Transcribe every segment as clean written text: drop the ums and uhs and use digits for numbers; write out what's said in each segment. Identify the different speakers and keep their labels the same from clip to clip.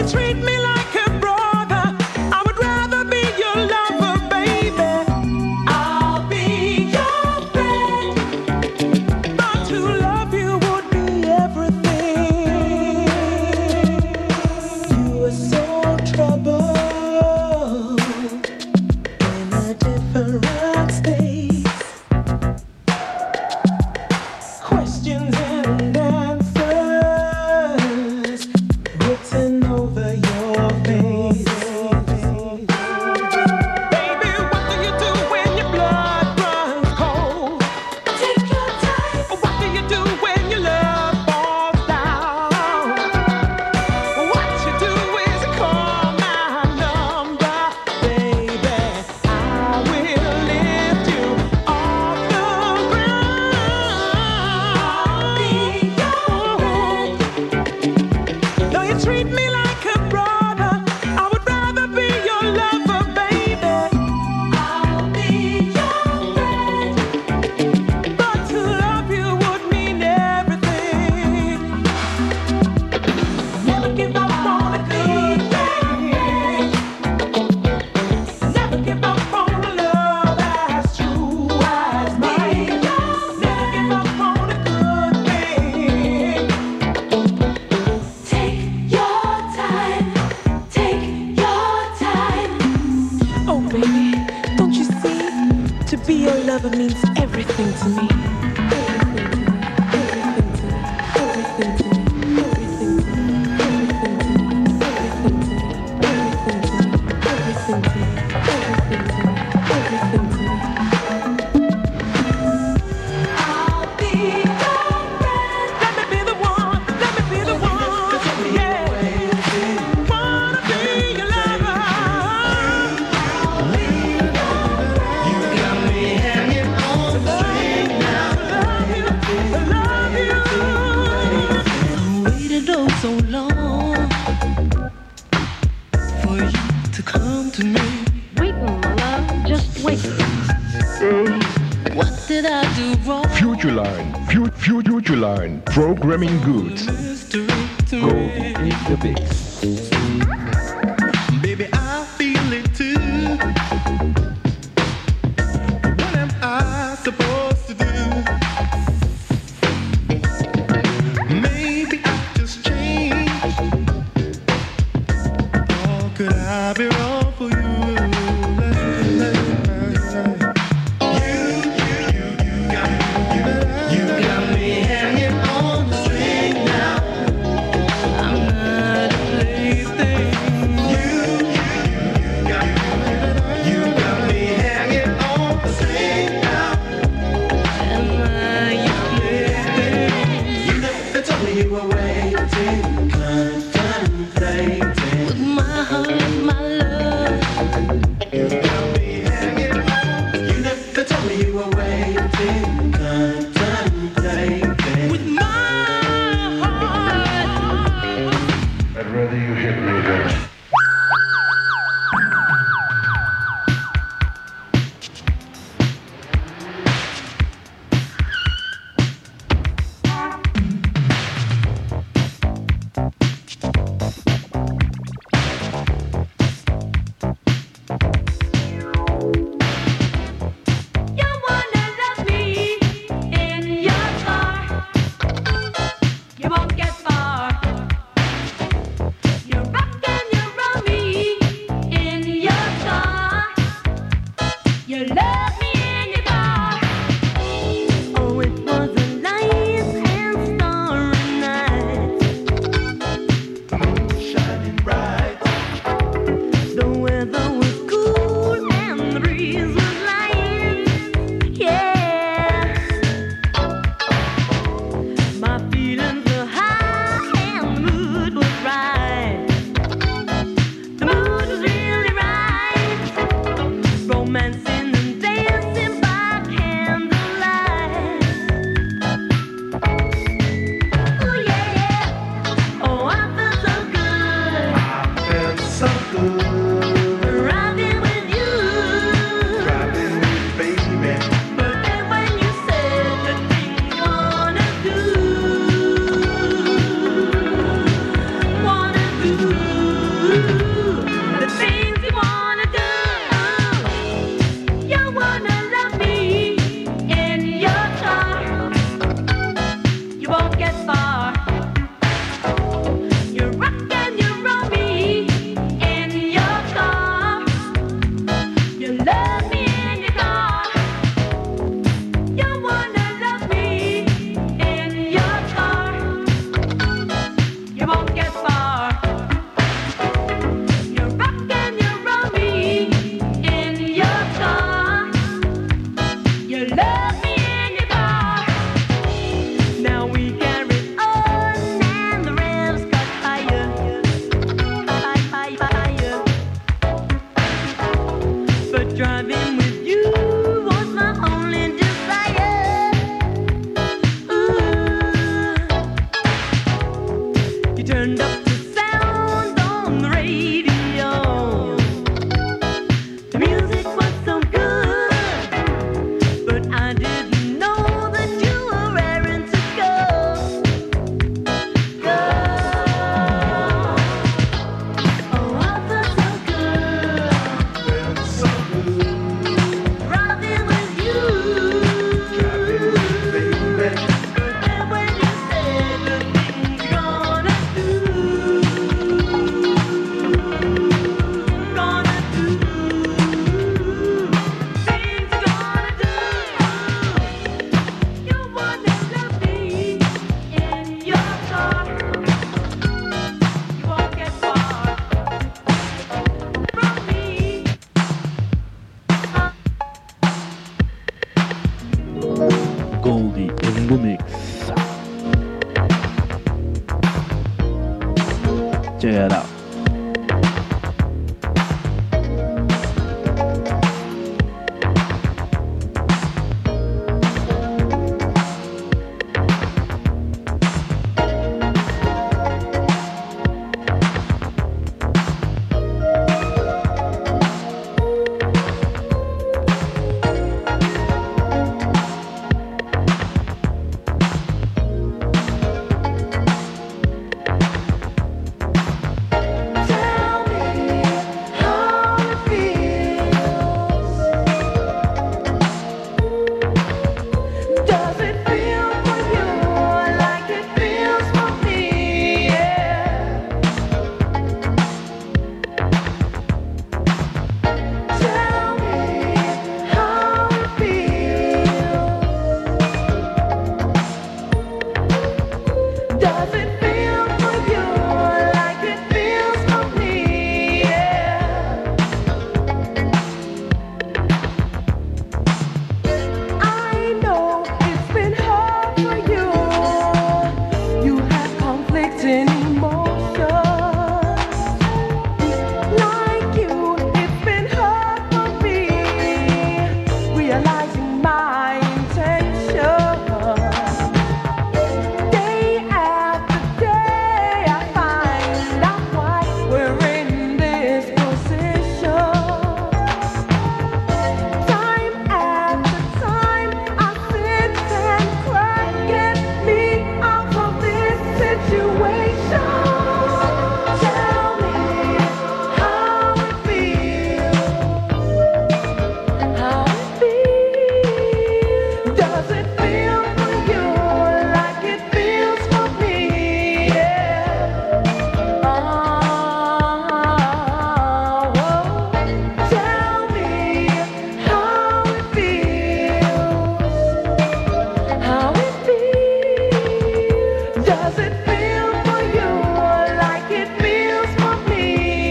Speaker 1: treat me like a brother. I would rather be your lover, baby. I'll be your friend. But to love you would be everything. You are so troubled in a different space. Questions and answers written over your face. Baby, what do you do when your blood runs cold? Take your time. What do you do when your love falls down? What you do is call my number, baby. I will lift you off the ground. Though you treat me like a brother, I would rather be your lover, baby. I'll be your friend. But to love you would mean everything. Never give up on a good thing. Never give up on a love as true as mine. Never give up on a good thing. Take your time. Take your time. Oh, baby, don't you see? To be your lover means everything to me. Everything to me. Everything to me. Everything to me. Everything to me. Everything to me. Everything to me. Everything to me. I'll be your friend. Let me be the one. Let me be the one. Yeah. Wanna be your lover. You got me hanging on the string now. Love you. Love you.
Speaker 2: Waited oh so long for you to come to me.
Speaker 3: Waiting, my love, just waiting.
Speaker 2: What did I do wrong?
Speaker 4: Futureline, Futureline, programming goods.
Speaker 2: Mystery to
Speaker 4: Go
Speaker 2: me.
Speaker 4: in the mix.
Speaker 2: Baby, I feel it too. What am I supposed to do? Maybe I just changed. Or could I be wrong for you? You got me hanging on the string now. I'm not a plaything. You got me hanging on the string now. Am I your plaything? You never told me you were waiting, contemplating. With my heart, my love. You got me hanging on. You never told me you were waiting, contemplating. With my heart.
Speaker 4: I'd rather you hit me than.
Speaker 3: You wanna love me in your car. You won't get far. turned up the sound on the radio. The music was so good, but I didn't know that you were raring to go. Go. Oh, I felt so good. Riding with you. But then when you said the things you're gonna do, you wanna let me in your car. You won't get far from me.
Speaker 5: Goldie in the mix. Check it out. Tell me how it feels. Does it feel for you like it feels for me? Tell me how it feels. Does it feel for you like it feels for me? I know it's been hard for you. You have conflicting emotions. Like you, it's been hard for me. Realizing my intention. Day after day, I find out why we're in this position. Time after time, I sit and cry. Get me out of this situation. Tell me how it feels. How it feels. Does it feel for you like it feels for me? Tell me how it feels. How it feels. Does it feel for you like it feels for me?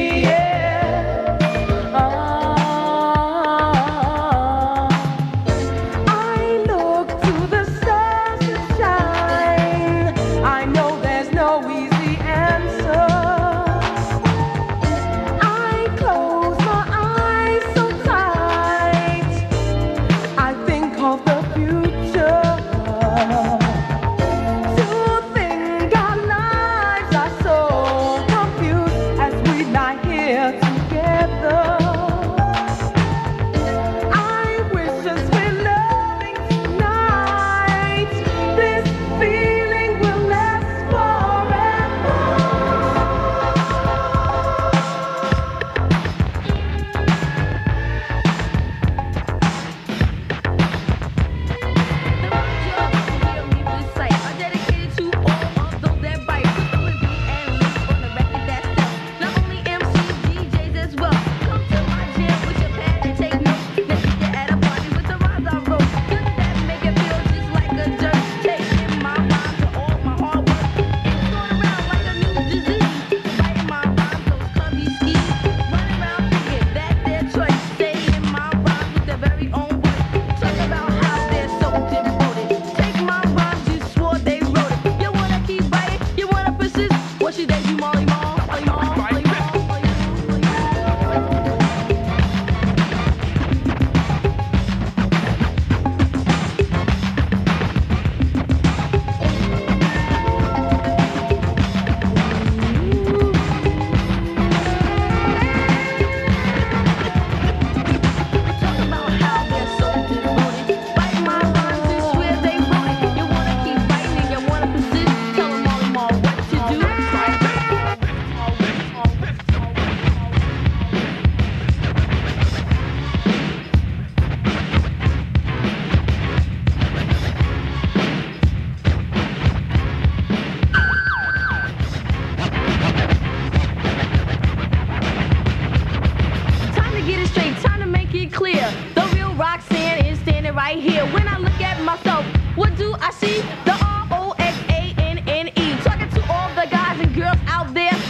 Speaker 5: I look to the stars to shine. I know there's no easy answer. I close my eyes so tight. I think of the future. To think our lives are so confused as we lie here together. I wish us we're loving tonight. This feeling will last forever.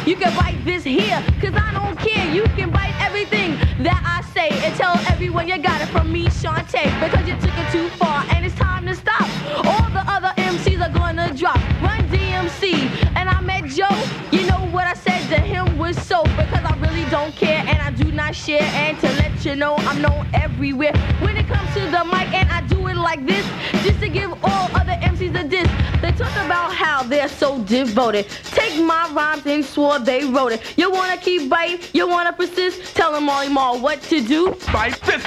Speaker 3: You can bite this here, cause I don't care. You can bite everything that I say and tell everyone you got it from me, Shantae, because you took it too far and it's time to stop. All the other MCs are gonna drop. Run DMC, and I met Joe. You know what I said to him was so, because I really don't care and I do not share. And to let you know, I'm known everywhere when it comes to the mic, and I do it like this, just to give all other MCs a diss. They talk about how they're so devoted. Take my rhymes and swore they wrote it. You wanna keep biting? You wanna persist? Tell them Molly Mall what to do.
Speaker 1: Fight this.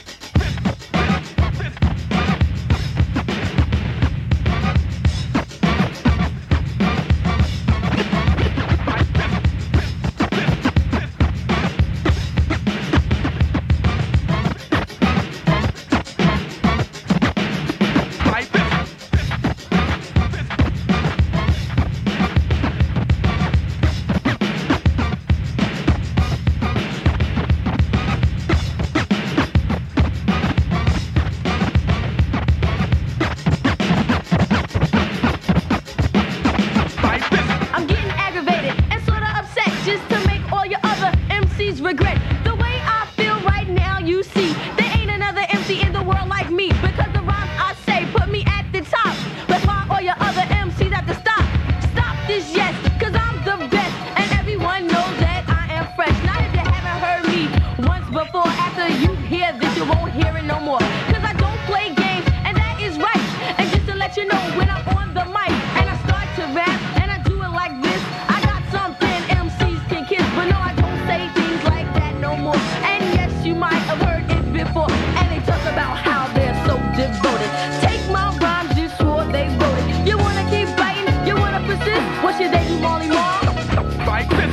Speaker 3: Regret the way I feel right now, you see. There ain't another MC in the world like me, because the rhymes I say put me at the top. That's why all your other MCs have to stop. Stop this, yes, cause I'm the best, and everyone knows that I am fresh. Now that you haven't heard me once before, after you hear this, you won't hear it no more. Cause I don't play games, and that is right. And just to let you know, when I'm on the mic, and I start to rap, and I do it like this, I got something MCs can kiss, but no, I don't say things like that no more. And yes, you might have heard it before, and they talk about how they're so devoted. Take my rhymes, you swore they wrote it. You wanna keep biting? You wanna persist? What should they do, Molly Mall?
Speaker 1: Fight this.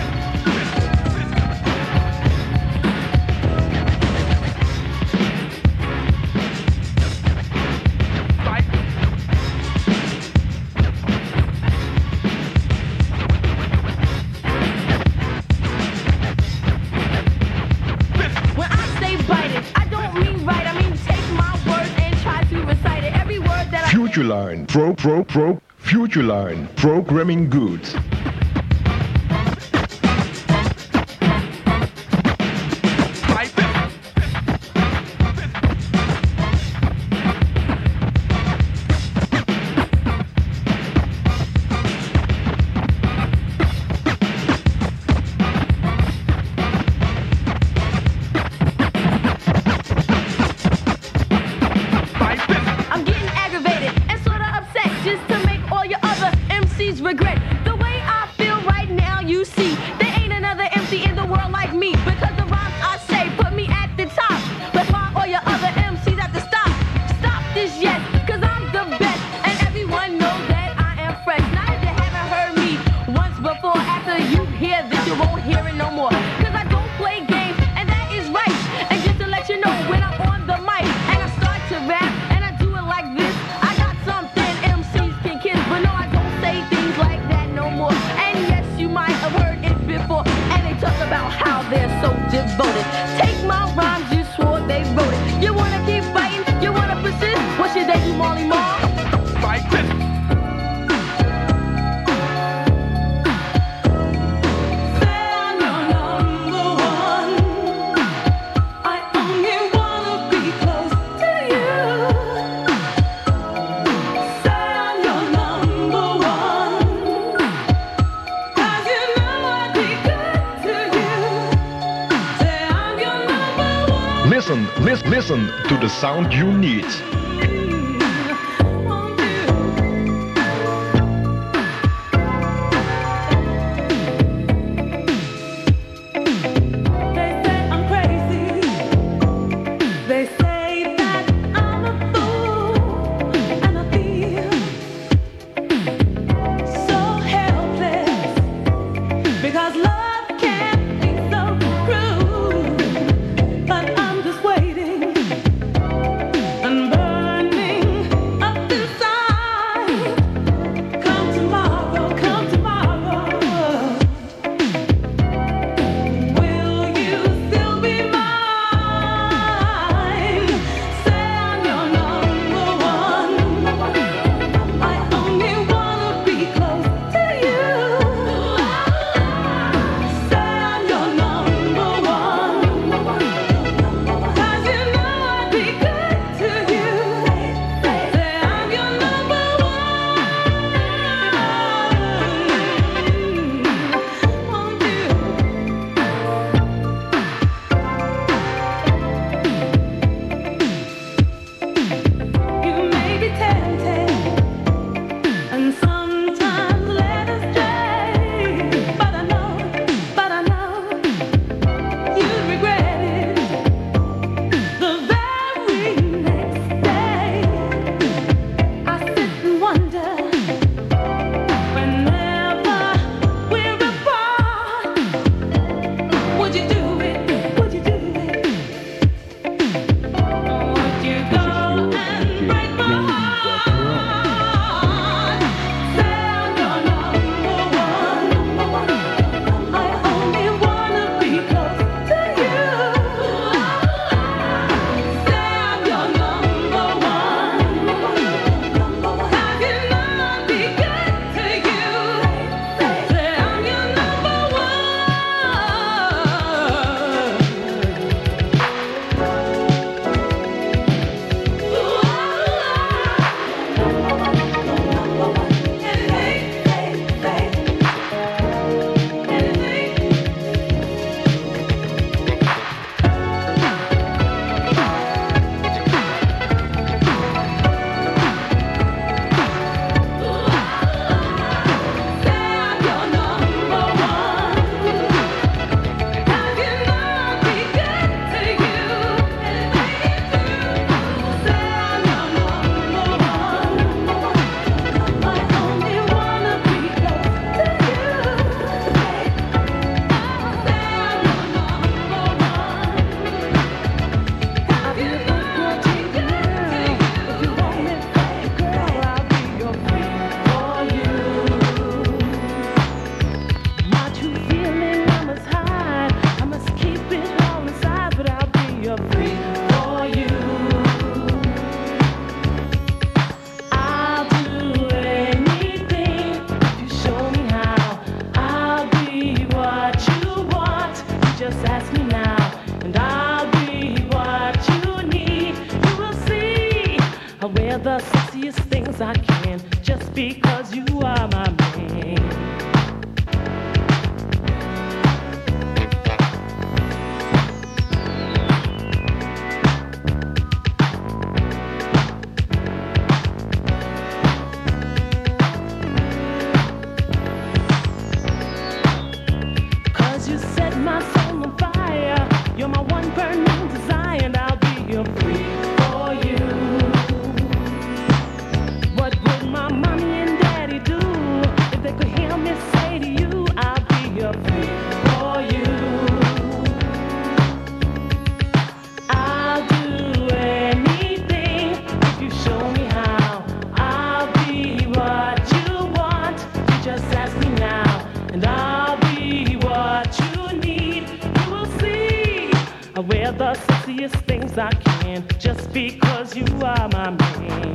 Speaker 3: When I say bite it, I don't mean right. I mean take my words and try to recite it. Every word that I
Speaker 4: Futureline Futureline Programming Goods.
Speaker 1: Fight this. Fight this.
Speaker 3: I'm getting aggravated and sorta upset, just to make all your other MCs regret the way I feel right now. You see, there ain't another MC in the world like me, because the rhymes I say put me at the top. That's why all your other MCs have to stop. Stop this, yes, cause I'm the best, and everyone knows that I am fresh. Now that you haven't heard me once before, after you hear this, you won't hear it no more. Cause I don't play games, and that is right. And just to let you know, when I'm on the mic and I start to rap, and I do it like this, I got something MCs can kiss, but no, I don't say things like that no more. And yes, you might have heard it before, and they talk about how they're so devoted. Take my rhymes, you swore they wrote it. You wanna keep fighting? You wanna persist? What should they do, Molly Mall?
Speaker 1: Fight this.
Speaker 4: Listen to the sound you need.
Speaker 3: Because love can't be so cruel, but I'm just waiting and burning.
Speaker 5: 'cause you set my soul on fire. You're my one burning desire, and I'll be here free for you. What would my mommy and daddy do if they could hear me say to you, I'll be here free for you. I'll do anything if you show me how. I'll be what you want. You just ask me now, and I'll be what you need. You will see I wear the sexiest things I can, just because you are my man.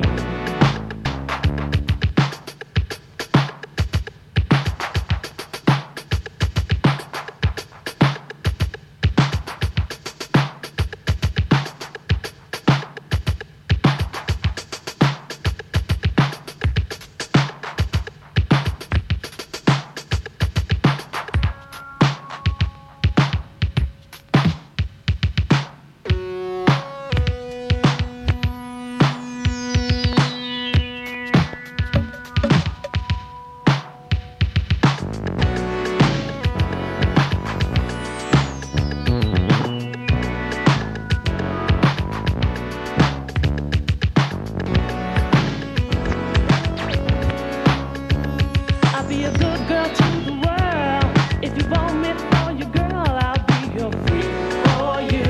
Speaker 5: I'll be a good girl to the world. If you want me for your girl, I'll be here free for you.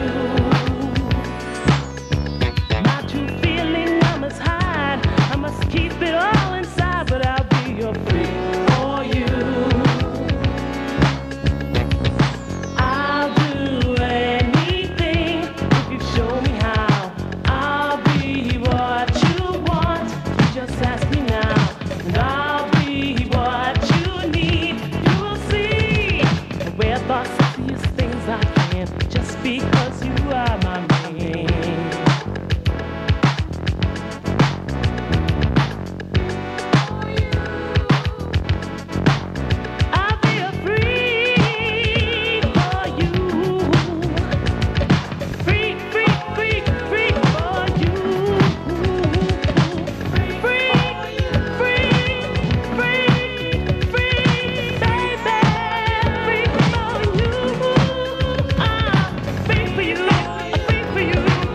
Speaker 5: My true feeling I must hide. I must keep it all inside, but I'll be here free for you. I'll do anything if you show me how. I'll be what you want. You just ask me now, and I'll be what you need. You will see I wear the sexiest things I can, just because you are my man. I'll be a free for you. Free, free, free, free for you. Free, free, free, free, baby. Free for you. Free for you. Free for you.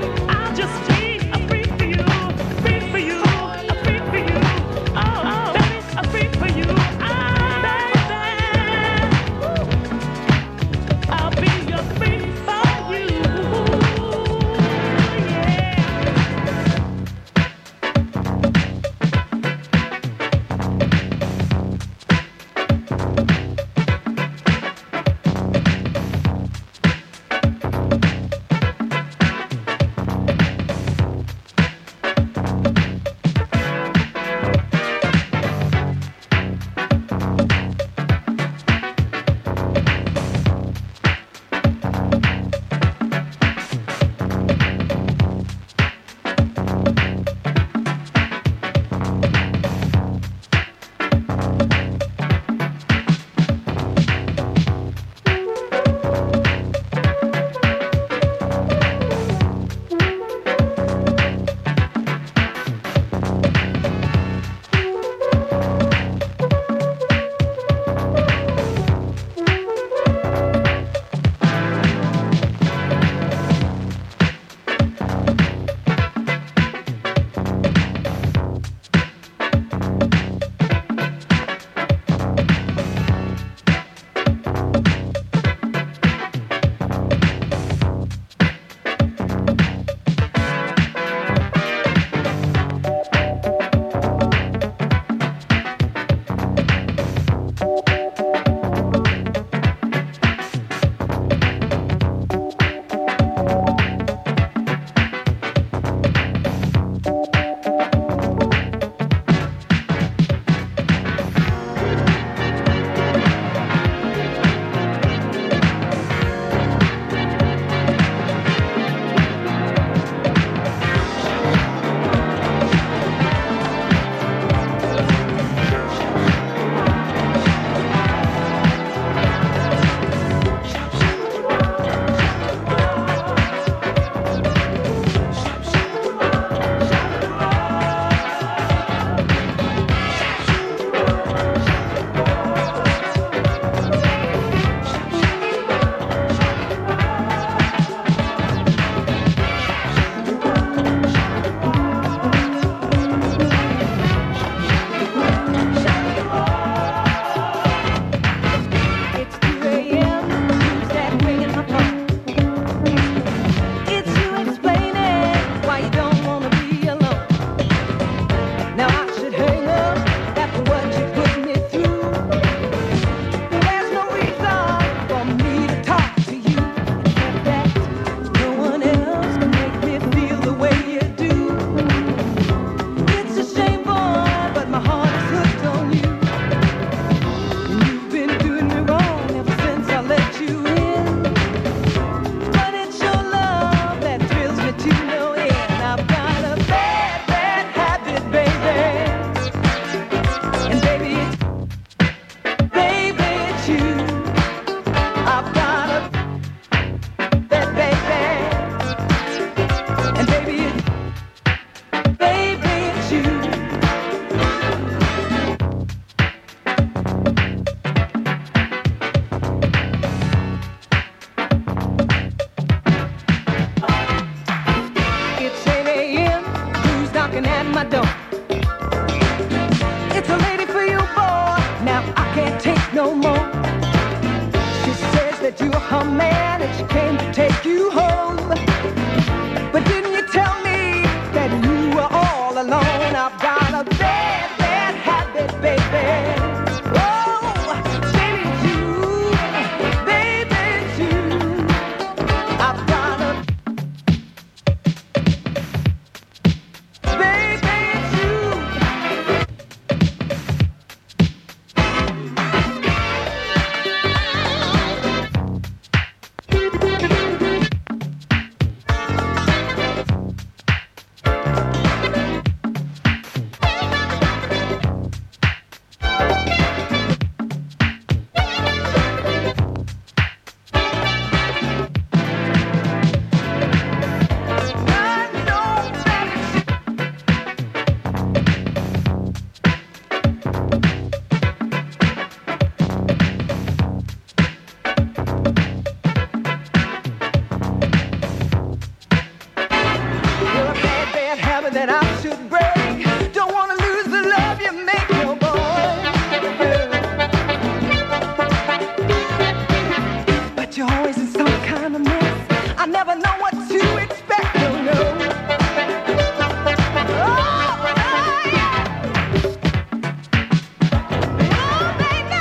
Speaker 1: that you were her man and she came to take you home. But didn't you tell me that you were all alone? I've got a bad, bad habit, baby. Oh, baby, it's you. Baby, it's you. I've got a baby, it's you. That I should break. Don't wanna lose the love you make, no boy. But you're always in some kind of mess. I never know what to expect, no, no. Oh, yeah. Oh, baby.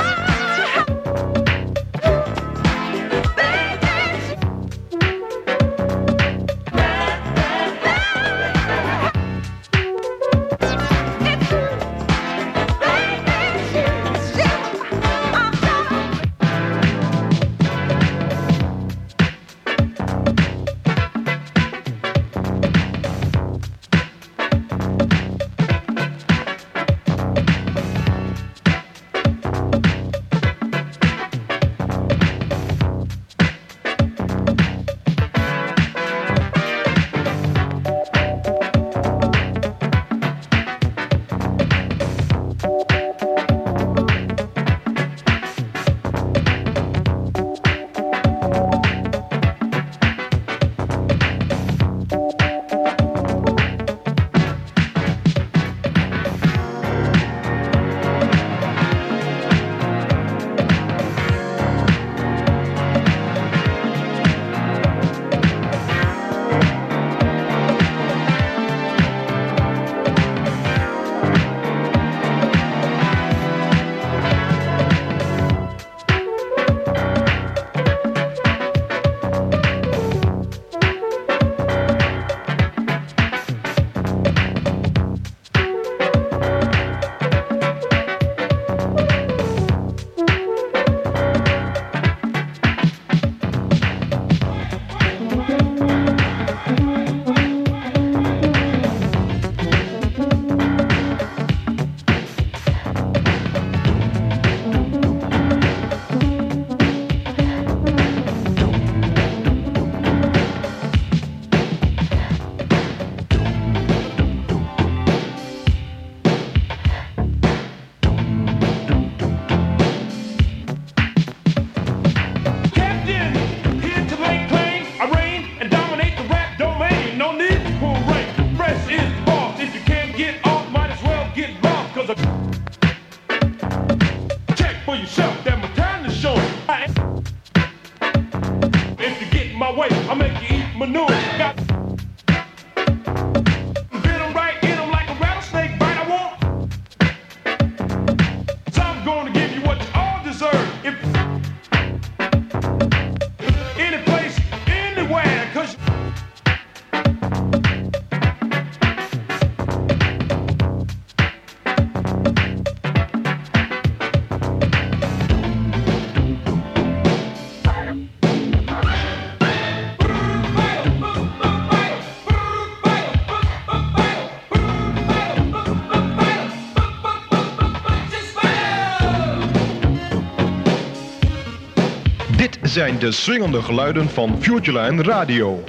Speaker 4: Dit zijn de swingende geluiden van Futureline Radio.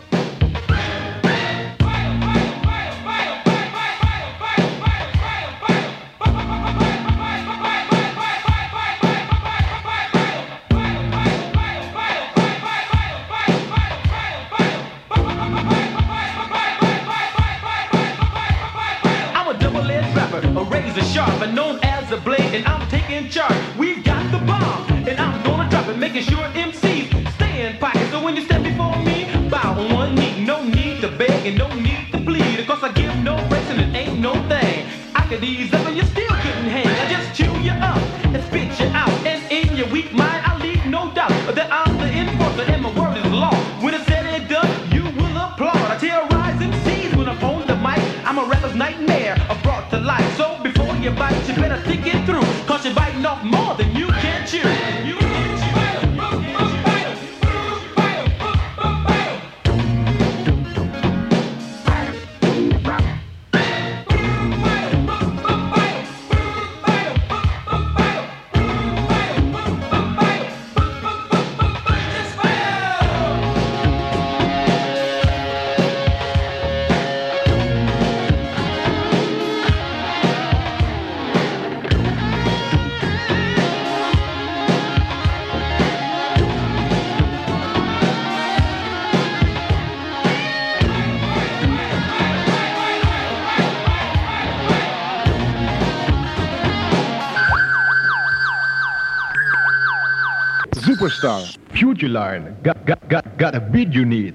Speaker 6: Sharp and known as the blade, and I'm taking charge. We've got the bomb, and I'm gonna drop it, making sure MC that I'm the enforcer and my word is law. When it's said and done, you will applaud. I terrorize MCs when I'm on the mic. I'm a rapper's nightmare, brought to life. So before you bite, you better think it through. Cause you're biting off more than you can chew. You can chew.
Speaker 4: Superstar, Future Line, got a beat you need.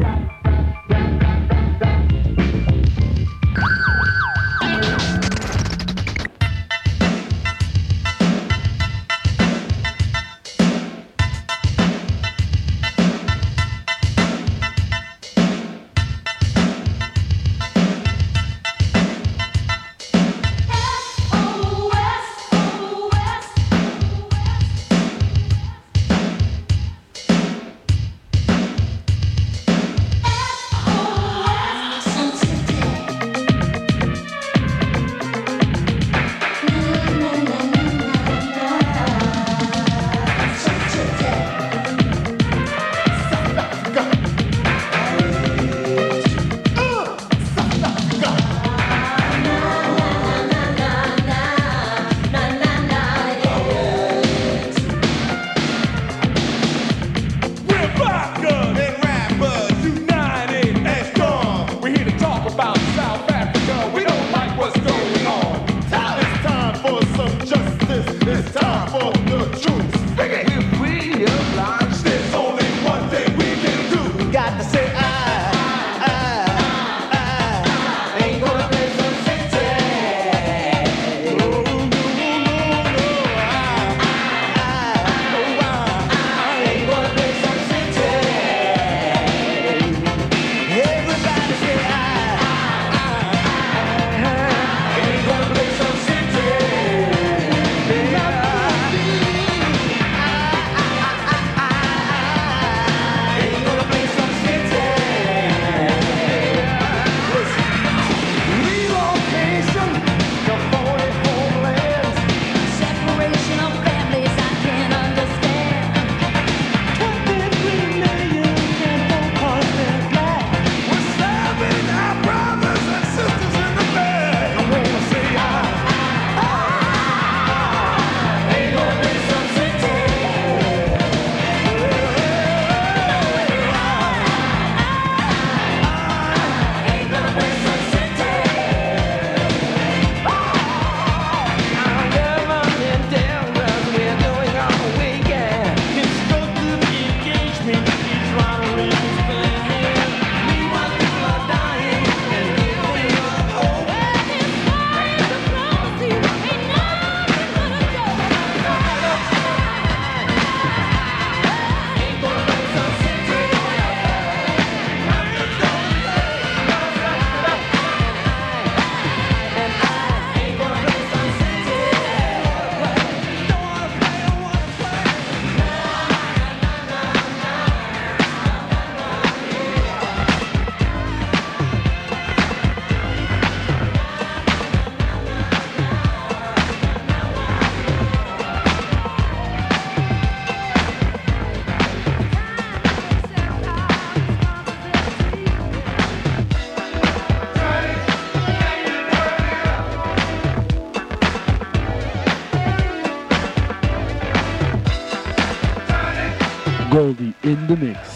Speaker 7: Goldie in the mix.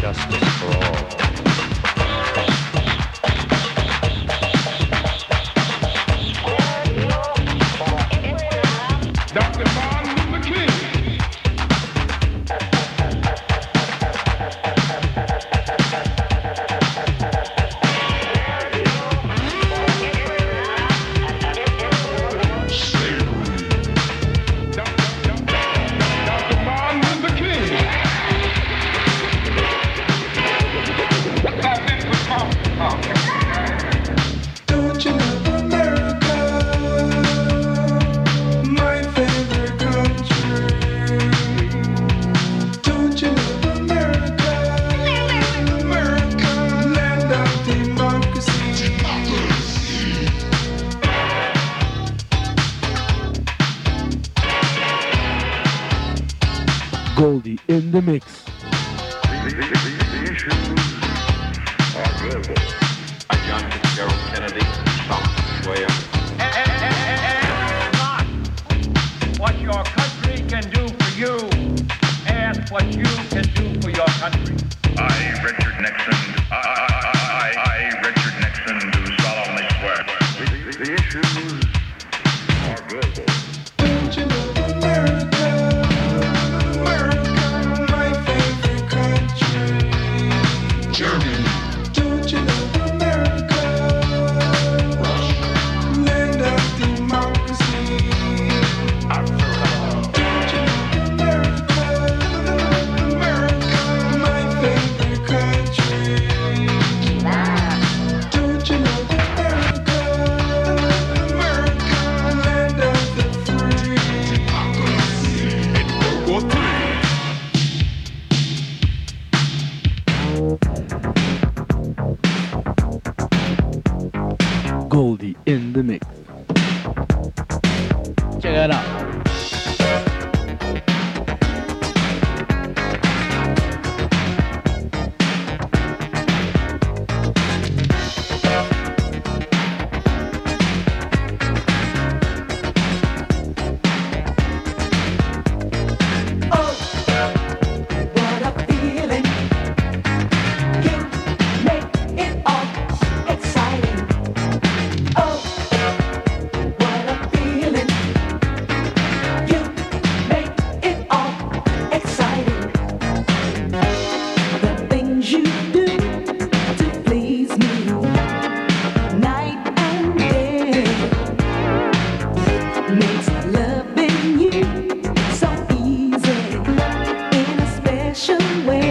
Speaker 8: justice for all.
Speaker 4: Dr. Martin Luther King. Dr. Martin Luther King.
Speaker 2: Don't you love America, my favorite country? Don't you love America, America, land of democracy?
Speaker 7: Goldie in the mix.
Speaker 9: The issues are global. John Fitzgerald Kennedy, South Square.
Speaker 10: Not what your country can do for you, ask what you can do for your country.
Speaker 9: I, Richard Nixon, I, Richard Nixon, do solemnly swear. The issues are global.
Speaker 2: Don't you love America, America, my favorite country? Germany. Don't you love America, land of democracy? Don't you love America, America, my favorite country? Don't you love America, America, land of the free? In World War III.
Speaker 7: Goldie in the mix. Check it out.
Speaker 3: What a feeling. You make it all exciting. Oh, what a feeling. You make it all exciting. The things you do to please me, night and day, makes loving you so easy in a special way.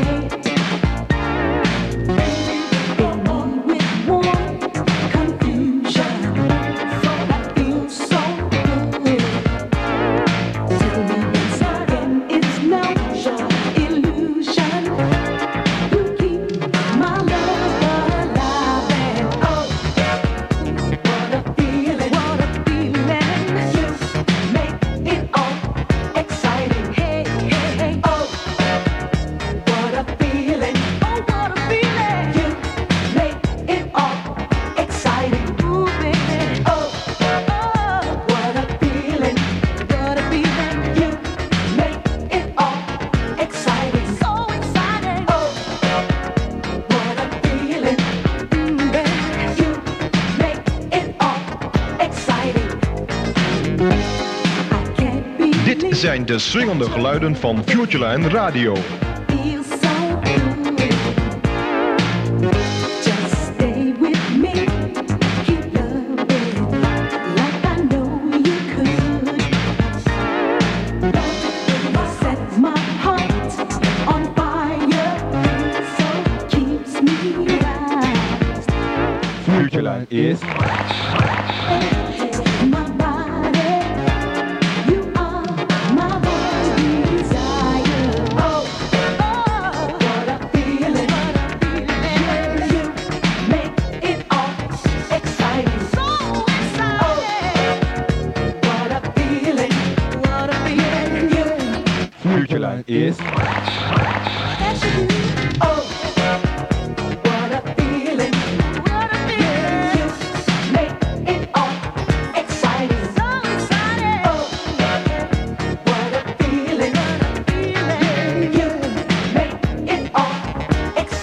Speaker 3: Fill me with warm confusion, I feel so good. Tell me once again it's no illusion. You keep my love alive, and oh, what a feeling, what a feeling. You make it all exciting. Hey, hey, hey, oh, what a feeling, oh, what a feeling. You make it all exciting. Ooh, baby, oh, oh, what a feeling, what a feeling. You make it all exciting, so exciting. Oh, what a feeling, baby. You make it all exciting. I can't believe
Speaker 4: Dit zijn de swingende geluiden van Futureline Radio.
Speaker 3: feels so good. Just stay with me, keep loving like I know you could. Set my heart on fire, so keeps me right.
Speaker 4: Futureline is
Speaker 3: My body, you are my desire. Oh, oh, what a feeling, you make it all exciting, so exciting. Oh, what a feeling, you.
Speaker 4: Futureline is
Speaker 3: Yes, you do. Oh, what a feeling, you make it all exciting, so exciting. Oh, what a feeling, you make it all exciting.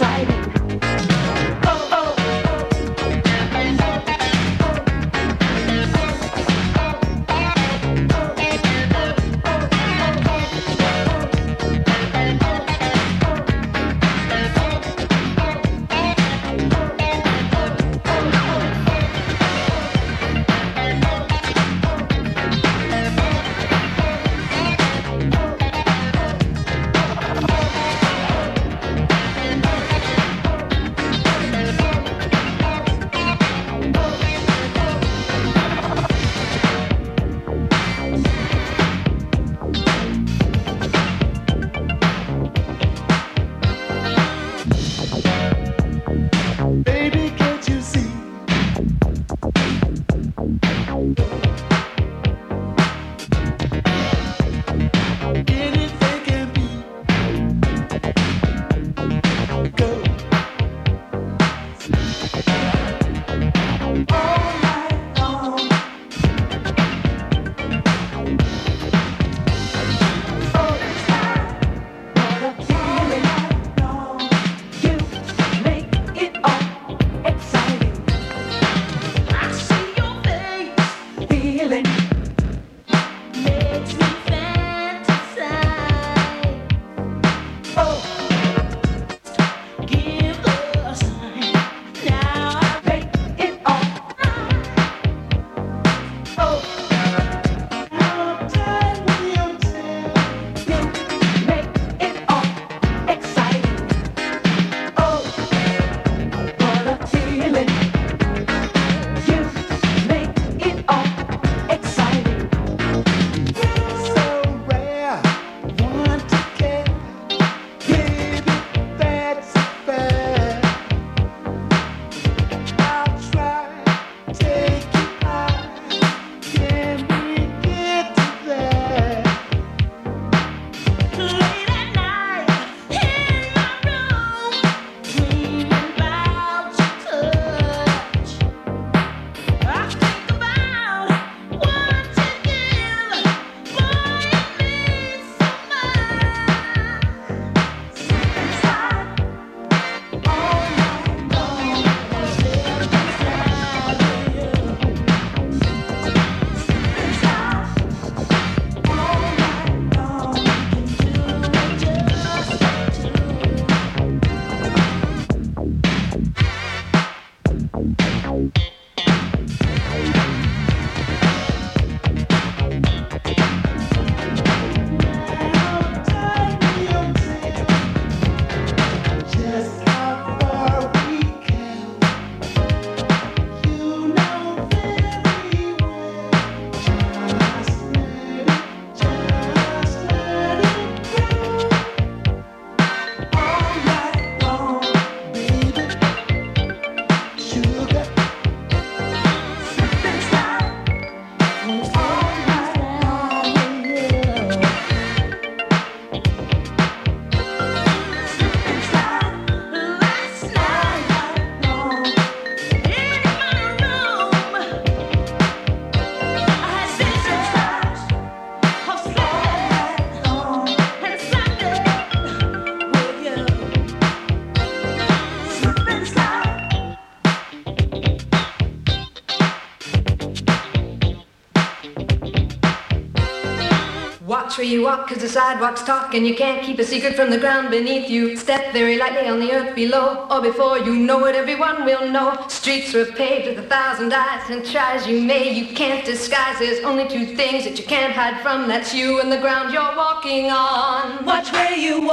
Speaker 11: Watch where you walk, cause the sidewalks talk, and you can't keep a secret from the ground beneath you. Step very lightly on the earth below, or before you know it, everyone will know. Streets were paved with 1,000 eyes, and try as you may, you can't disguise. There's only two things that you can't hide from, that's you and the ground you're walking on. Watch where you walk.